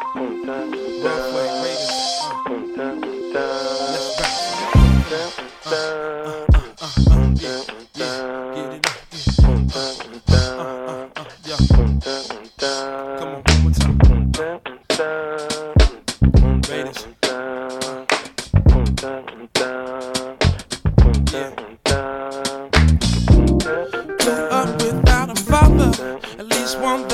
Broadway Raiders. Let's back. Yeah, get it up. Yeah. Come on, one more time. Raiders. Yeah. Grew up without a father, at least one